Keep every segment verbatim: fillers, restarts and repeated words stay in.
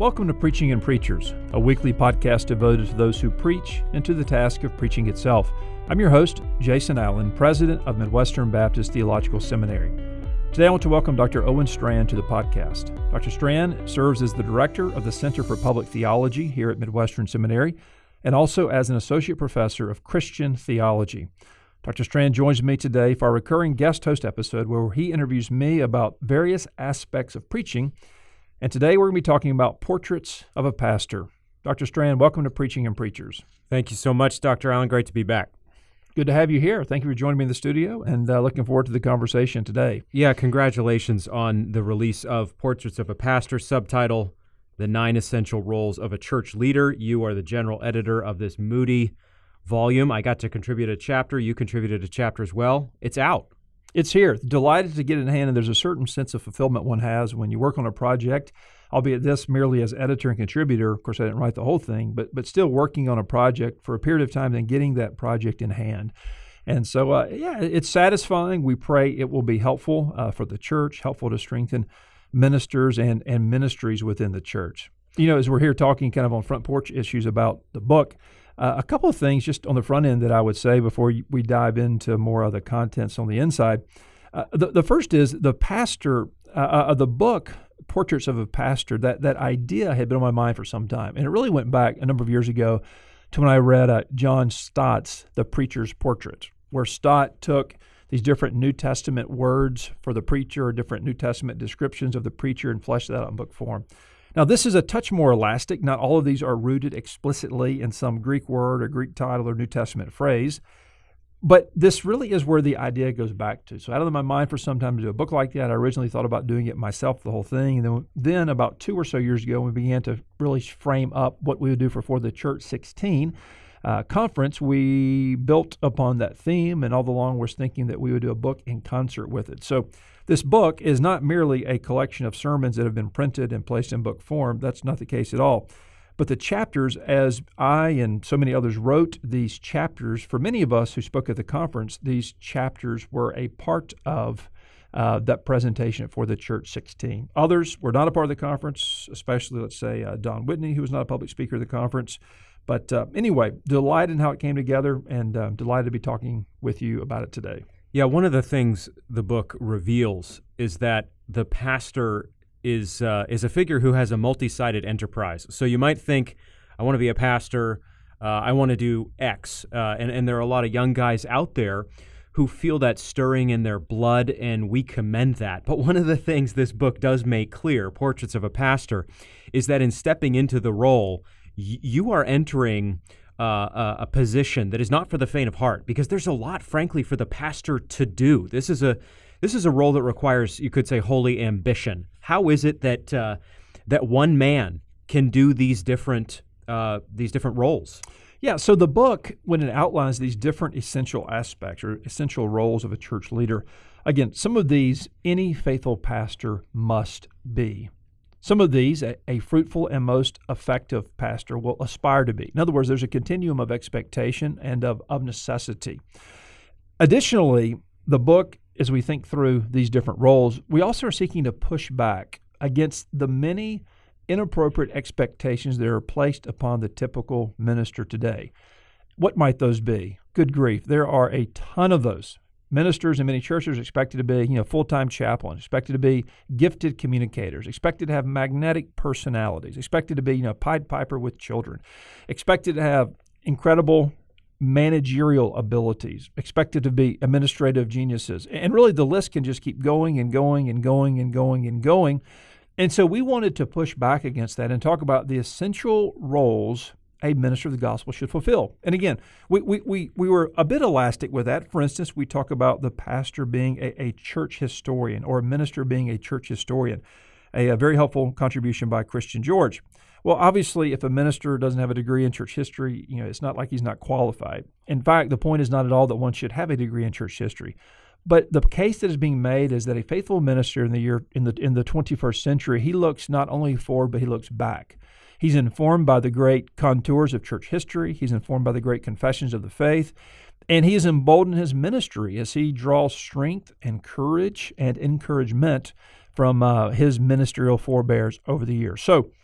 Welcome to Preaching and Preachers, a weekly podcast devoted to those who preach and to the task of preaching itself. I'm your host, Jason Allen, president of Midwestern Baptist Theological Seminary. Today I want to welcome Doctor Owen Strachan to the podcast. Doctor Strachan serves as the director of the Center for Public Theology here at Midwestern Seminary and also as an associate professor of Christian theology. Doctor Strachan joins me today for our recurring guest host episode where he interviews me about various aspects of preaching. And today we're going to be talking about portraits of a pastor. Doctor Strachan, welcome to Preaching and Preachers. Thank you so much, Doctor Allen. Great to be back. Good to have you here. Thank you for joining me in the studio and uh, looking forward to the conversation today. Yeah, congratulations on the release of Portraits of a Pastor, subtitle, The Nine Essential Roles of a Church Leader. You are the general editor of this moody volume. I got to contribute a chapter. You contributed a chapter as well. It's out. It's here. Delighted to get it in hand, and there's a certain sense of fulfillment one has when you work on a project, albeit this merely as editor and contributor. Of course, I didn't write the whole thing, but but still working on a project for a period of time and getting that project in hand. And so, uh, yeah, it's satisfying. We pray it will be helpful uh, for the church, helpful to strengthen ministers and, and ministries within the church. You know, as we're here talking kind of on front porch issues about the book, Uh, a couple of things just on the front end that I would say before we dive into more of the contents on the inside. Uh, the, the first is the pastor, uh, uh, the book, Portraits of a Pastor, that, that idea had been on my mind for some time. And it really went back a number of years ago to when I read uh, John Stott's The Preacher's Portrait, where Stott took these different New Testament words for the preacher or different New Testament descriptions of the preacher and fleshed that out in book form. Now, this is a touch more elastic. Not all of these are rooted explicitly in some Greek word or Greek title or New Testament phrase, but this really is where the idea goes back to. So I had it in my mind for some time to do a book like that. I originally thought about doing it myself, the whole thing, and then, then about two or so years ago, we began to really frame up what we would do for For the Church sixteen uh, conference. We built upon that theme, and all along was thinking that we would do a book in concert with it. So this book is not merely a collection of sermons that have been printed and placed in book form. That's not the case at all. But the chapters, as I and so many others wrote these chapters, for many of us who spoke at the conference, these chapters were a part of uh, that presentation For the Church sixteen. Others were not a part of the conference, especially, let's say, uh, Don Whitney, who was not a public speaker of the conference. But uh, anyway, delighted in how it came together and uh, delighted to be talking with you about it today. Yeah, one of the things the book reveals is that the pastor is uh, is a figure who has a multi-sided enterprise. So you might think, I want to be a pastor, uh, I want to do X, uh, and, and there are a lot of young guys out there who feel that stirring in their blood, and we commend that. But one of the things this book does make clear, Portraits of a Pastor, is that in stepping into the role, y- you are entering Uh, a, a position that is not for the faint of heart, because there's a lot, frankly, for the pastor to do. This is a this is a role that requires, you could say, holy ambition. How is it that uh, that one man can do these different uh, these different roles? Yeah, so the book, when it outlines these different essential aspects or essential roles of a church leader, again, some of these any faithful pastor must be. Some of these, a, a fruitful and most effective pastor will aspire to be. In other words, there's a continuum of expectation and of, of necessity. Additionally, the book, as we think through these different roles, we also are seeking to push back against the many inappropriate expectations that are placed upon the typical minister today. What might those be? Good grief, there are a ton of those. Ministers in many churches are expected to be, you know, full-time chaplains, expected to be gifted communicators, expected to have magnetic personalities, expected to be, you know, Pied Piper with children, expected to have incredible managerial abilities, expected to be administrative geniuses. And really the list can just keep going and going and going and going and going. And so we wanted to push back against that and talk about the essential roles a minister of the gospel should fulfill. And again, we we we, we were a bit elastic with that. For instance, we talk about the pastor being a, a church historian or a minister being a church historian, a, a very helpful contribution by Christian George. Well, obviously, if a minister doesn't have a degree in church history, you know, it's not like he's not qualified. In fact, the point is not at all that one should have a degree in church history. But the case that is being made is that a faithful minister in the year in the in the twenty-first century, he looks not only forward, but he looks back. He's informed by the great contours of church history. He's informed by the great confessions of the faith. And he is emboldened in his ministry as he draws strength and courage and encouragement from uh, his ministerial forebears over the years. So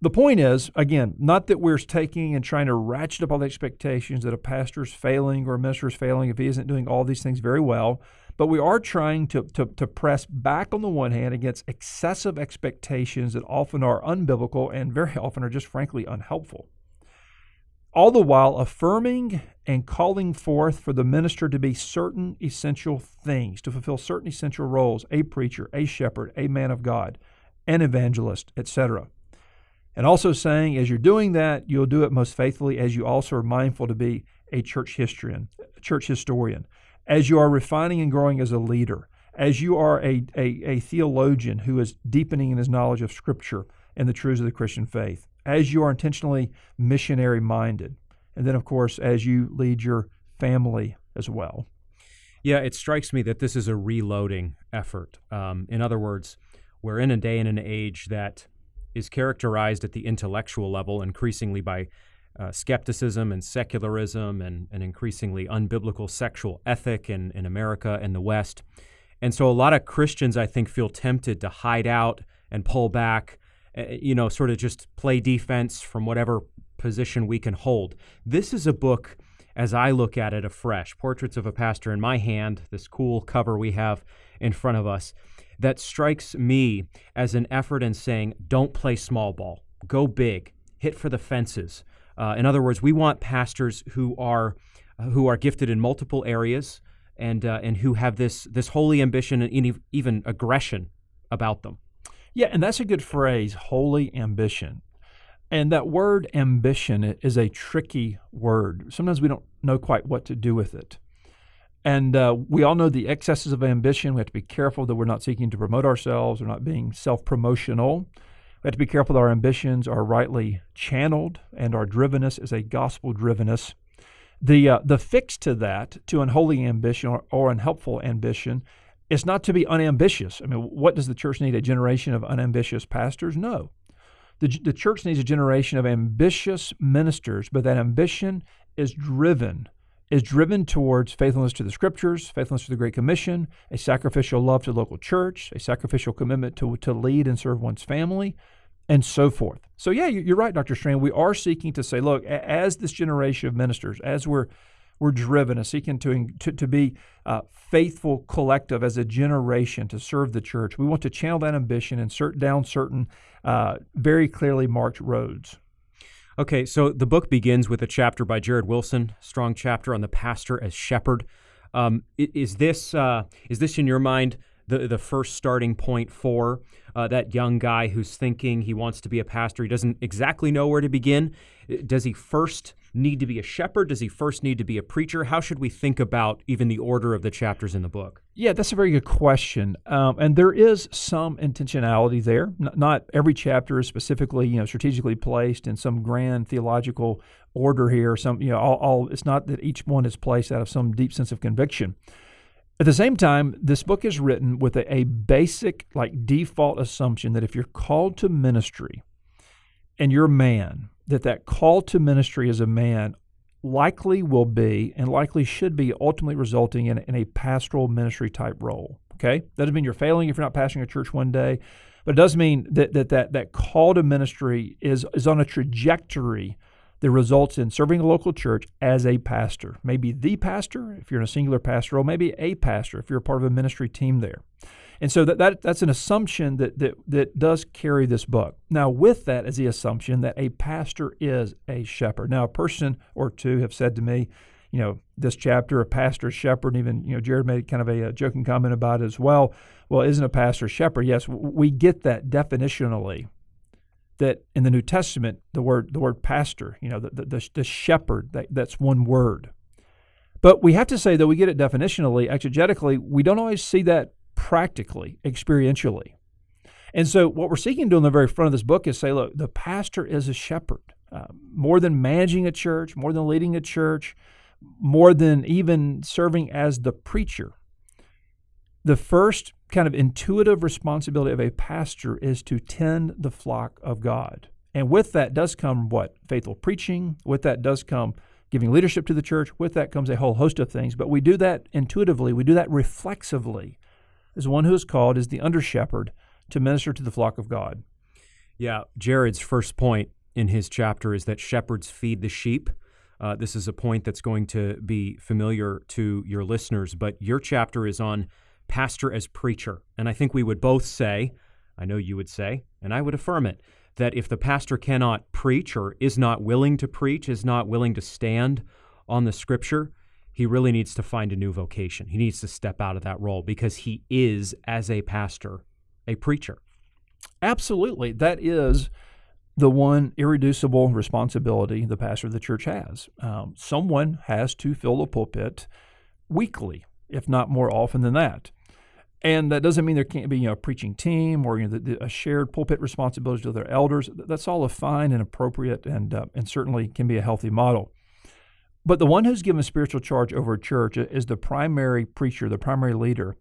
the point is, again, not that we're taking and trying to ratchet up all the expectations that a pastor's failing or a minister's failing if he isn't doing all these things very well, but we are trying to, to, to press back on the one hand against excessive expectations that often are unbiblical and very often are just frankly unhelpful. All the while affirming and calling forth for the minister to be certain essential things, to fulfill certain essential roles, a preacher, a shepherd, a man of God, an evangelist, et cetera. And also saying, as you're doing that, you'll do it most faithfully as you also are mindful to be a church historian, a church historian, as you are refining and growing as a leader, as you are a, a, a theologian who is deepening in his knowledge of Scripture and the truths of the Christian faith, as you are intentionally missionary-minded, and then, of course, as you lead your family as well. Yeah, it strikes me that this is a reloading effort. Um, in other words, we're in a day and an age that is characterized at the intellectual level increasingly by uh, skepticism and secularism and an increasingly unbiblical sexual ethic in, in America and the West. And so a lot of Christians, I think, feel tempted to hide out and pull back, uh, you know, sort of just play defense from whatever position we can hold. This is a book, as I look at it afresh, Portraits of a Pastor in my hand, this cool cover we have in front of us, that strikes me as an effort in saying, don't play small ball, go big, hit for the fences. Uh, in other words, we want pastors who are uh, who are gifted in multiple areas and uh, and who have this this holy ambition and even aggression about them. Yeah, and that's a good phrase, holy ambition. And that word ambition is a tricky word. Sometimes we don't know quite what to do with it. And uh, we all know the excesses of ambition. We have to be careful that we're not seeking to promote ourselves. We're not being self-promotional. We have to be careful that our ambitions are rightly channeled and our drivenness is a gospel-drivenness. The uh, the fix to that, to unholy ambition or, or unhelpful ambition, is not to be unambitious. I mean, what does the church need? A generation of unambitious pastors? No. The, the church needs a generation of ambitious ministers, but that ambition is driven is driven towards faithfulness to the Scriptures, faithfulness to the Great Commission, a sacrificial love to the local church, a sacrificial commitment to, to lead and serve one's family, and so forth. So yeah, you're right, Doctor Strand. We are seeking to say, look, as this generation of ministers, as we're we're driven and seeking to, to, to be uh, faithful collective as a generation to serve the church, we want to channel that ambition and cert down certain uh, very clearly marked roads. Okay, so the book begins with a chapter by Jared Wilson, strong chapter on the pastor as shepherd. Um, is this uh, is this in your mind the the first starting point for uh, that young guy who's thinking he wants to be a pastor? He doesn't exactly know where to begin. Does he first need to be a shepherd? Does he first need to be a preacher? How should we think about even the order of the chapters in the book? Yeah, that's a very good question. Um, and there is some intentionality there. N- not every chapter is specifically, you know, strategically placed in some grand theological order here. Some, you know, all, all it's not that each one is placed out of some deep sense of conviction. At the same time, this book is written with a, a basic, like, default assumption that if you're called to ministry and you're a man, that that call to ministry as a man likely will be and likely should be ultimately resulting in, in a pastoral ministry type role. Okay? Doesn't mean you're failing if you're not pastoring a church one day, but it does mean that that that, that call to ministry is, is on a trajectory that results in serving a local church as a pastor. Maybe the pastor, if you're in a singular pastor role, maybe a pastor, if you're a part of a ministry team there. And so that, that that's an assumption that, that that does carry this book. Now, with that is the assumption that a pastor is a shepherd. Now, a person or two have said to me, you know, this chapter, a pastor, shepherd, and even, you know, Jared made kind of a, a joking comment about it as well. Well, isn't a pastor shepherd? Yes, we get that definitionally, that in the New Testament, the word the word pastor, you know, the the, the shepherd, that, that's one word. But we have to say that we get it definitionally, exegetically, we don't always see that practically, experientially. And so what we're seeking to do in the very front of this book is say, look, the pastor is a shepherd. Uh, more than managing a church, more than leading a church, more than even serving as the preacher. The first kind of intuitive responsibility of a pastor is to tend the flock of God. And with that does come what? Faithful preaching. With that does come giving leadership to the church. With that comes a whole host of things. But we do that intuitively. We do that reflexively as one who is called as the under-shepherd to minister to the flock of God. Yeah, Jared's first point in his chapter is that shepherds feed the sheep. Uh, this is a point that's going to be familiar to your listeners, but your chapter is on pastor as preacher. And I think we would both say, I know you would say, and I would affirm it, that if the pastor cannot preach or is not willing to preach, is not willing to stand on the Scripture, he really needs to find a new vocation. He needs to step out of that role because he is, as a pastor, a preacher. Absolutely. That is the one irreducible responsibility the pastor of the church has. Um, someone has to fill the pulpit weekly, if not more often than that. And that doesn't mean there can't be, you know, a preaching team or, you know, the, the, a shared pulpit responsibility to their elders. That's all a fine and appropriate and uh, and certainly can be a healthy model. But the one who's given spiritual charge over a church is the primary preacher, the primary leader.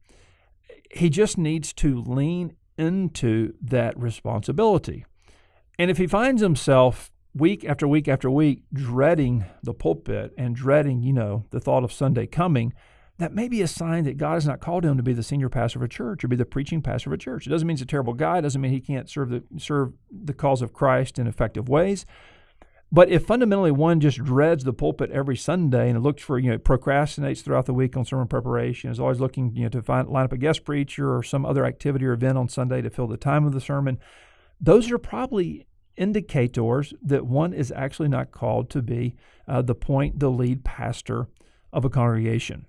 He just needs to lean into that responsibility. And if he finds himself week after week after week dreading the pulpit and dreading, you know, the thought of Sunday coming, that may be a sign that God has not called him to be the senior pastor of a church or be the preaching pastor of a church. It doesn't mean he's a terrible guy. It doesn't mean he can't serve the serve the cause of Christ in effective ways. But if fundamentally one just dreads the pulpit every Sunday and looks for, you know, procrastinates throughout the week on sermon preparation, is always looking, you know, to find line up a guest preacher or some other activity or event on Sunday to fill the time of the sermon, those are probably indicators that one is actually not called to be uh, the point, the lead pastor of a congregation.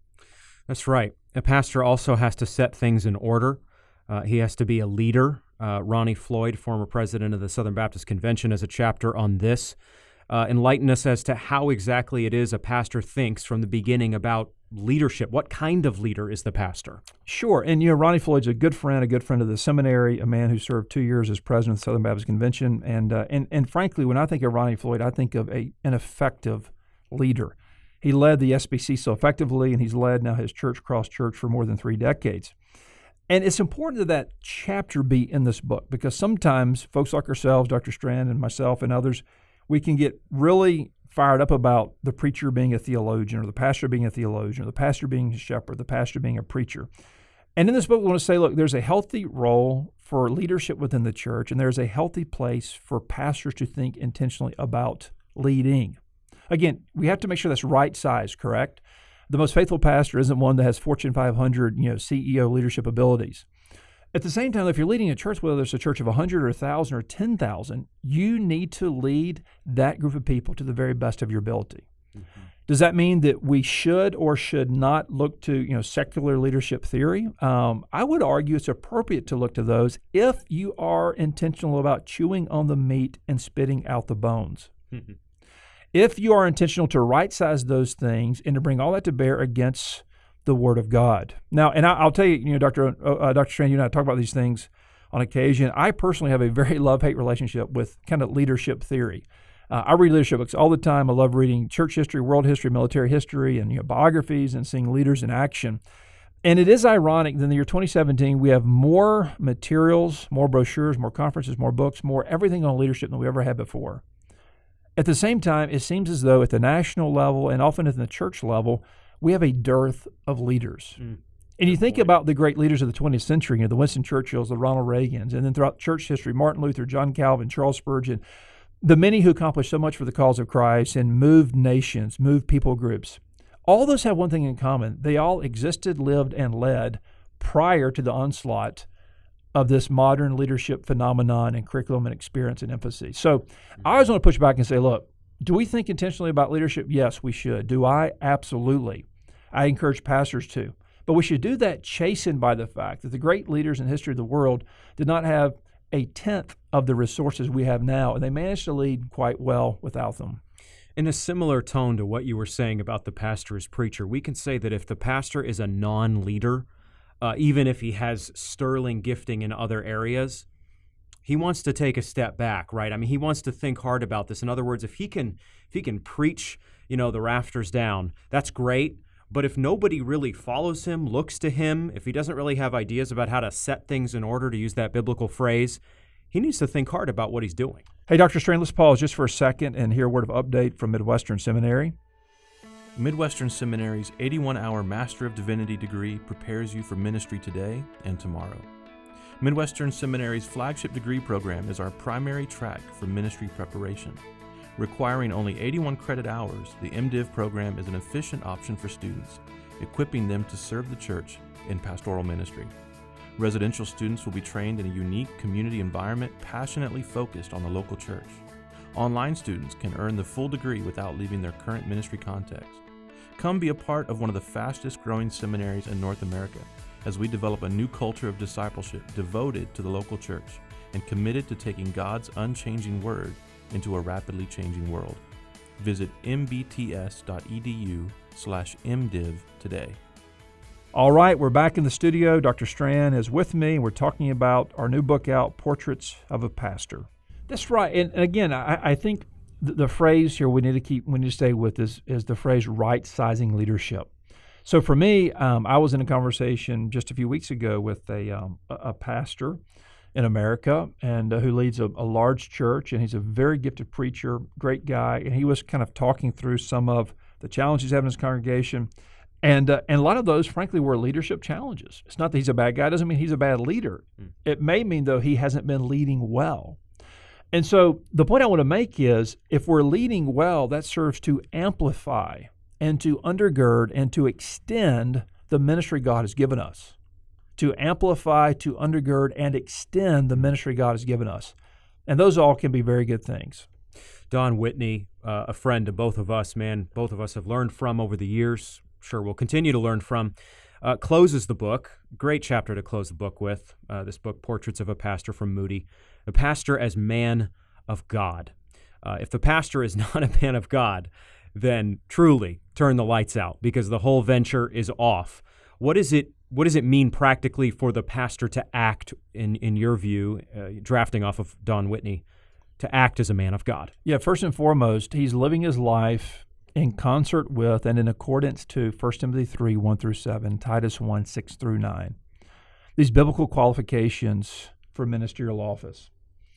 That's right. A pastor also has to set things in order. Uh, he has to be a leader. Uh, Ronnie Floyd, former president of the Southern Baptist Convention, has a chapter on this. Uh, enlighten us as to how exactly it is a pastor thinks from the beginning about leadership. What kind of leader is the pastor? Sure. And, you know, Ronnie Floyd's a good friend, a good friend of the seminary, a man who served two years as president of the Southern Baptist Convention. And, uh, and, and frankly, when I think of Ronnie Floyd, I think of a, an effective leader. He led the S B C so effectively, and he's led now his church, Cross Church, for more than three decades. And it's important that that chapter be in this book because sometimes folks like ourselves, Doctor Strand and myself and others, we can get really fired up about the preacher being a theologian or the pastor being a theologian or the pastor being a shepherd, the pastor being a preacher. And in this book, we want to say, look, there's a healthy role for leadership within the church, and there's a healthy place for pastors to think intentionally about leading. Again, we have to make sure that's right size, correct? The most faithful pastor isn't one that has Fortune five hundred, you know, C E O leadership abilities. At the same time, if you're leading a church, whether it's a church of one hundred or one thousand or ten thousand, you need to lead that group of people to the very best of your ability. Mm-hmm. Does that mean that we should or should not look to, you know, secular leadership theory? Um, I would argue it's appropriate to look to those if you are intentional about chewing on the meat and spitting out the bones. Mm-hmm. If you are intentional to right-size those things and to bring all that to bear against the Word of God. Now, and I, I'll tell you, you know, Doctor Uh, Doctor Strand, you and I talk about these things on occasion. I personally have a very love-hate relationship with kind of leadership theory. Uh, I read leadership books all the time. I love reading church history, world history, military history, and, you know, biographies and seeing leaders in action. And it is ironic that in the year twenty seventeen, we have more materials, more brochures, more conferences, more books, more everything on leadership than we ever had before. At the same time, it seems as though at the national level and often at the church level, we have a dearth of leaders. Mm, and you think point. about the great leaders of the twentieth century, you know, the Winston Churchills, the Ronald Reagans, and then throughout church history, Martin Luther, John Calvin, Charles Spurgeon, the many who accomplished so much for the cause of Christ and moved nations, moved people groups. All those have one thing in common. They all existed, lived, and led prior to the onslaught of this modern leadership phenomenon and curriculum and experience and emphasis. So I always want to push back and say, look, do we think intentionally about leadership? Yes, we should. Do I? Absolutely. I encourage pastors to. But we should do that chastened by the fact that the great leaders in the history of the world did not have a tenth of the resources we have now, and they managed to lead quite well without them. In a similar tone to what you were saying about the pastor as preacher, we can say that if the pastor is a non-leader, Uh, even if he has sterling gifting in other areas, he wants to take a step back, right? I mean, he wants to think hard about this. In other words, if he can, if he can preach, you know, the rafters down, that's great. But if nobody really follows him, looks to him, if he doesn't really have ideas about how to set things in order, to use that biblical phrase, he needs to think hard about what he's doing. Hey, Doctor Strand, let's pause just for a second and hear a word of update from Midwestern Seminary. Midwestern Seminary's eighty-one hour Master of Divinity degree prepares you for ministry today and tomorrow. Midwestern Seminary's flagship degree program is our primary track for ministry preparation. Requiring only eighty-one credit hours, the MDiv program is an efficient option for students, equipping them to serve the church in pastoral ministry. Residential students will be trained in a unique community environment passionately focused on the local church. Online students can earn the full degree without leaving their current ministry context. Come be a part of one of the fastest growing seminaries in North America as we develop a new culture of discipleship devoted to the local church and committed to taking God's unchanging word into a rapidly changing world. Visit mbts.edu slash mdiv today. All right, we're back in the studio. Doctor Strand is with me, and we're talking about our new book out, Portraits of a Pastor. That's right. And, and again, I, I think the, the phrase here we need to keep, we need to stay with is, is the phrase right-sizing leadership. So for me, um, I was in a conversation just a few weeks ago with a, um, a, a pastor in America and uh, who leads a, a large church, and he's a very gifted preacher, great guy, and he was kind of talking through some of the challenges he's having in his congregation. And uh, and a lot of those, frankly, were leadership challenges. It's not that he's a bad guy. It doesn't mean he's a bad leader. Mm. It may mean, though, he hasn't been leading well. And so the point I want to make is if we're leading well, that serves to amplify and to undergird and to extend the ministry God has given us. To amplify, to undergird, and extend the ministry God has given us. And those all can be very good things. Don Whitney, uh, a friend to both of us, man, both of us have learned from over the years. Sure we'll continue to learn from, uh, closes the book. Great chapter to close the book with, uh, this book, Portraits of a Pastor from Moody. The pastor as man of God. Uh, if the pastor is not a man of God, then truly turn the lights out because the whole venture is off. What is it? What does it mean practically for the pastor to act, in, in your view, uh, drafting off of Don Whitney, to act as a man of God? Yeah, first and foremost, he's living his life in concert with and in accordance to First Timothy three, one through seven, Titus one, six through nine. These biblical qualifications for ministerial office.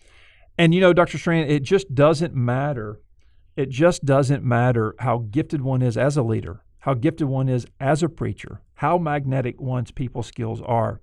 And you know, Doctor Strand, it just doesn't matter. It just doesn't matter how gifted one is as a leader, how gifted one is as a preacher, how magnetic one's people skills are.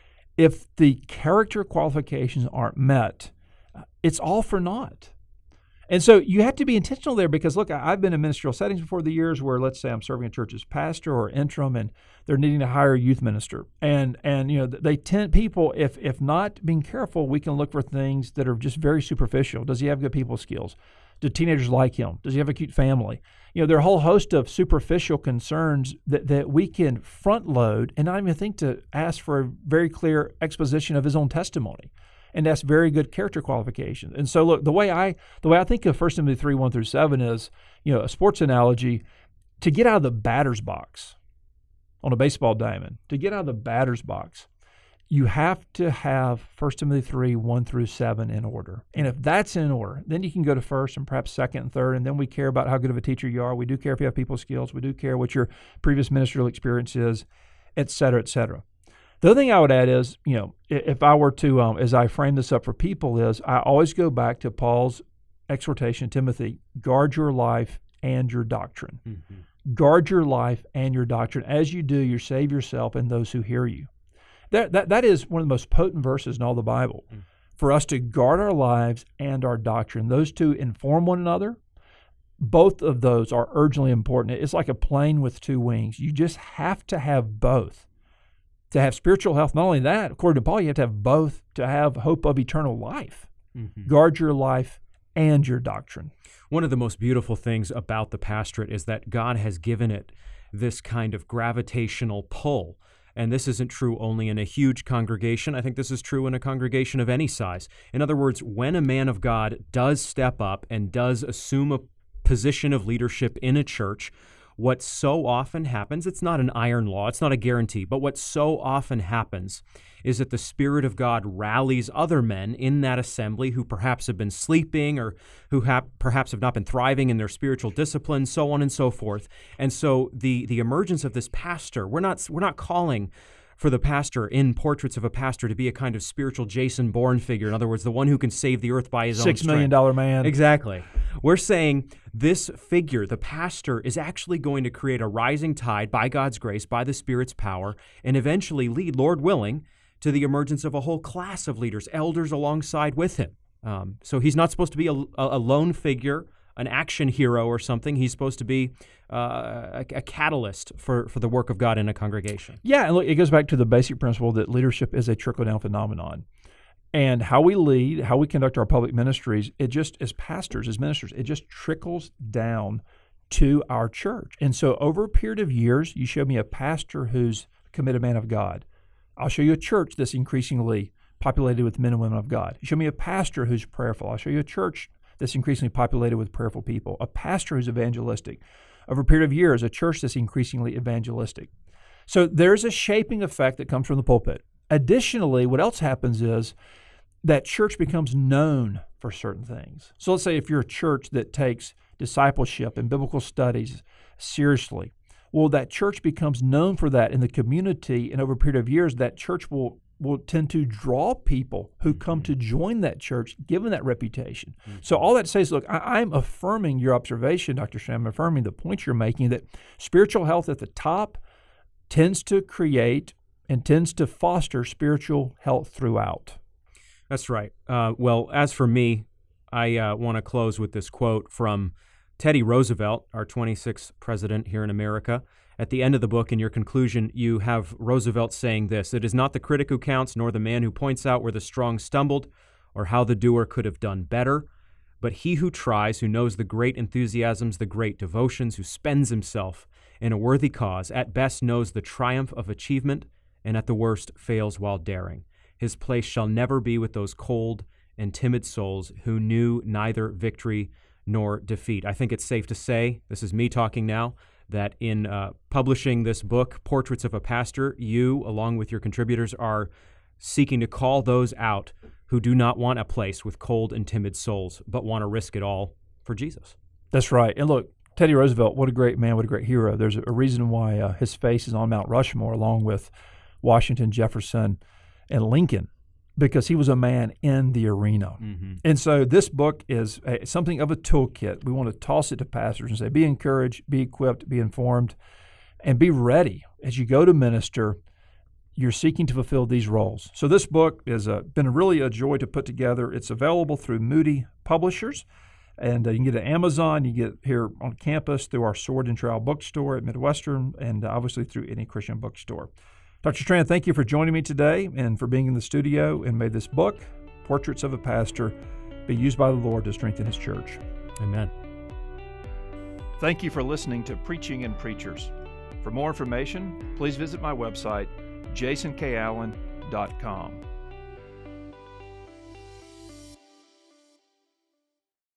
If the character qualifications aren't met, it's all for naught. And so you have to be intentional there because, look, I've been in ministerial settings before the years where, let's say I'm serving a church as pastor or interim and they're needing to hire a youth minister. And, and you know, they tend, people, if if not being careful, we can look for things that are just very superficial. Does he have good people skills? Do teenagers like him? Does he have a cute family? You know, there are a whole host of superficial concerns that, that we can front load and not even think to ask for a very clear exposition of his own testimony. And that's very good character qualifications. And so, look, the way I the way I think of First Timothy three, one through seven is, you know, a sports analogy, to get out of the batter's box on a baseball diamond, to get out of the batter's box, you have to have First Timothy three, one through seven in order. And if that's in order, then you can go to first and perhaps second and third, and then we care about how good of a teacher you are. We do care if you have people skills. We do care what your previous ministerial experience is, et cetera, et cetera. The other thing I would add is, you know, if I were to, um, as I frame this up for people, is I always go back to Paul's exhortation, Timothy, guard your life and your doctrine. Mm-hmm. Guard your life and your doctrine. As you do, you save yourself and those who hear you. That, that, that is one of the most potent verses in all the Bible, mm-hmm. for us to guard our lives and our doctrine. Those two inform one another. Both of those are urgently important. It's like a plane with two wings. You just have to have both. To have spiritual health, not only that, according to Paul, you have to have both to have hope of eternal life. Mm-hmm. Guard your life and your doctrine. One of the most beautiful things about the pastorate is that God has given it this kind of gravitational pull. And this isn't true only in a huge congregation. I think this is true in a congregation of any size. In other words, when a man of God does step up and does assume a position of leadership in a church, what so often happens, it's not an iron law, it's not a guarantee, but what so often happens is that the Spirit of God rallies other men in that assembly who perhaps have been sleeping or who have perhaps have not been thriving in their spiritual discipline, so on and so forth. And so the the emergence of this pastor, we're not we're not calling for the pastor in Portraits of a Pastor to be a kind of spiritual Jason Bourne figure. In other words, the one who can save the earth by his own strength. Six million dollar man. Exactly. We're saying this figure, the pastor, is actually going to create a rising tide by God's grace, by the Spirit's power, and eventually lead, Lord willing, to the emergence of a whole class of leaders, elders alongside with him. Um, so he's not supposed to be a, a lone figure, an action hero or something. He's supposed to be uh, a, a catalyst for, for the work of God in a congregation. Yeah, and look, it goes back to the basic principle that leadership is a trickle-down phenomenon. And how we lead, how we conduct our public ministries, it just, as pastors, as ministers, it just trickles down to our church. And so over a period of years, you show me a pastor who's a committed man of God. I'll show you a church that's increasingly populated with men and women of God. You show me a pastor who's prayerful. I'll show you a church that's increasingly populated with prayerful people. A pastor who's evangelistic. Over a period of years, a church that's increasingly evangelistic. So there's a shaping effect that comes from the pulpit. Additionally, what else happens is that church becomes known for certain things. So let's say if you're a church that takes discipleship and biblical studies seriously, well, that church becomes known for that in the community, and over a period of years, that church will will tend to draw people who come to join that church, given that reputation. Mm-hmm. So all that says, look, I, I'm affirming your observation, Doctor Sham, I'm affirming the point you're making, that spiritual health at the top tends to create and tends to foster spiritual health throughout. That's right. Uh, well, as for me, I uh, want to close with this quote from Teddy Roosevelt, our twenty-sixth president here in America. At the end of the book, in your conclusion, you have Roosevelt saying this: "It is not the critic who counts, nor the man who points out where the strong stumbled, or how the doer could have done better, but he who tries, who knows the great enthusiasms, the great devotions, who spends himself in a worthy cause, at best knows the triumph of achievement, and at the worst fails while daring. His place shall never be with those cold and timid souls who knew neither victory nor defeat." I think it's safe to say, this is me talking now, that in uh, publishing this book, Portraits of a Pastor, you, along with your contributors, are seeking to call those out who do not want a place with cold and timid souls, but want to risk it all for Jesus. That's right. And look, Teddy Roosevelt, what a great man, what a great hero. There's a reason why uh, his face is on Mount Rushmore along with Washington, Jefferson, and Lincoln, because he was a man in the arena. Mm-hmm. And so this book is a, something of a toolkit. We want to toss it to pastors and say, be encouraged, be equipped, be informed, and be ready. As you go to minister, you're seeking to fulfill these roles. So this book has uh, been really a joy to put together. It's available through Moody Publishers, and uh, you can get it at Amazon. You get it here on campus through our Sword and Trowel bookstore at Midwestern, and uh, obviously through any Christian bookstore. Doctor Tran, thank you for joining me today and for being in the studio, and may this book, Portraits of a Pastor, be used by the Lord to strengthen His church. Amen. Thank you for listening to Preaching and Preachers. For more information, please visit my website, jason k allen dot com.